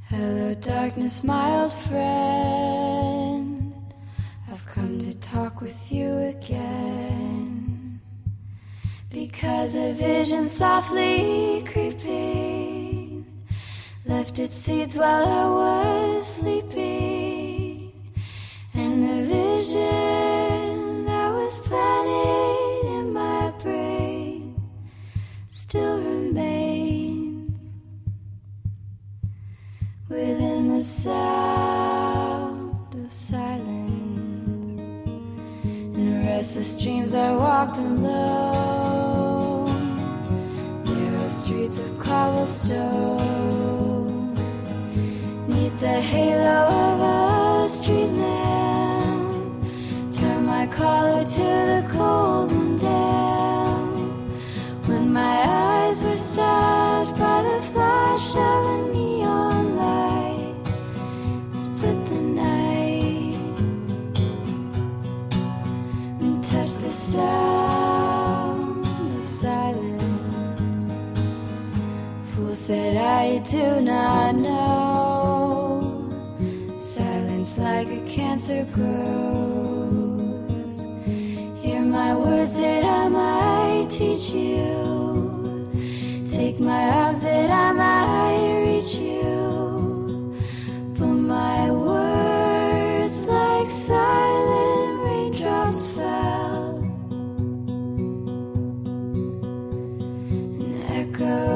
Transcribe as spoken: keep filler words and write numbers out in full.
Hello, darkness, my old friend. I've come to talk with you again, because a vision softly creeping left its seeds while I was sleeping, and the vision that was planted in my brain still remains within the sound of silence. In restless dreams I walked alone, narrow streets of cobblestone, neath the halo of a street lamp, turn my collar to the cold and damp, when my eyes were stabbed by the flash of a neon light, split the night and touched the sound of silence. Fool said I do not know, silence like a cancer grows. Hear my words that I might teach you, take my arms that I might reach you, but my words like silent raindrops fell and echoed